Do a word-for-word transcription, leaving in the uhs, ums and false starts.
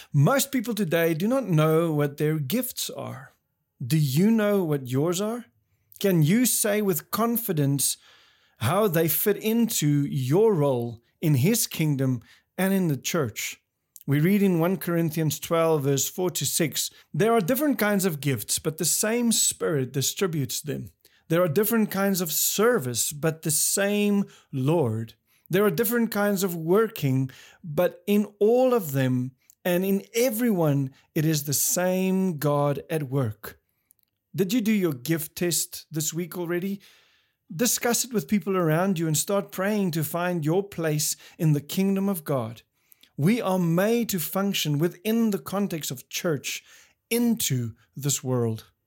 Most people today do not know what their gifts are. Do you know what yours are? Can you say with confidence how they fit into your role in His kingdom and in the church? We read in First Corinthians twelve, verse four to six, there are different kinds of gifts, but the same Spirit distributes them. There are different kinds of service, but the same Lord. There are different kinds of working, but in all of them and in everyone, it is the same God at work. Did you do your gift test this week already? Discuss it with people around you and start praying to find your place in the kingdom of God. We are made to function within the context of church into this world.